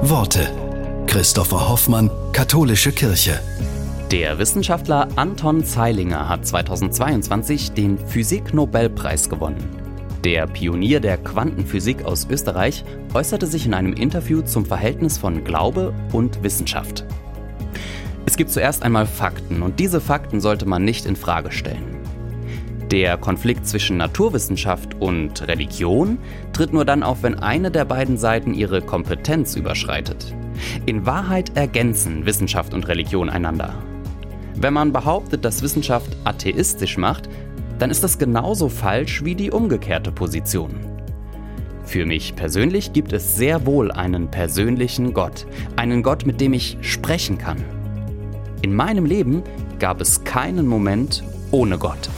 Worte. Christopher Hoffmann, Katholische Kirche. Der Wissenschaftler Anton Zeilinger hat 2022 den Physik-Nobelpreis gewonnen. Der Pionier der Quantenphysik aus Österreich äußerte sich in einem Interview zum Verhältnis von Glaube und Wissenschaft. Es gibt zuerst einmal Fakten und diese Fakten sollte man nicht in Frage stellen. Der Konflikt zwischen Naturwissenschaft und Religion tritt nur dann auf, wenn eine der beiden Seiten ihre Kompetenz überschreitet. In Wahrheit ergänzen Wissenschaft und Religion einander. Wenn man behauptet, dass Wissenschaft atheistisch macht, dann ist das genauso falsch wie die umgekehrte Position. Für mich persönlich gibt es sehr wohl einen persönlichen Gott, einen Gott, mit dem ich sprechen kann. In meinem Leben gab es keinen Moment ohne Gott.